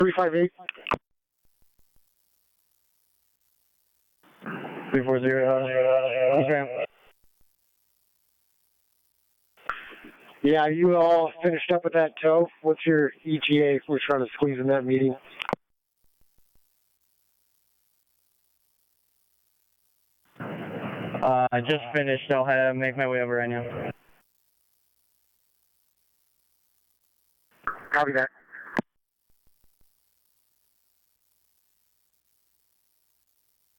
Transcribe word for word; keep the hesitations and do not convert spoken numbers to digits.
three five eight. three four zero, zero, zero. Yeah, you all finished up with that tow? What's your E T A if we're trying to squeeze in that meeting? Uh, I just finished. I'll have, make my way over right now. Copy that.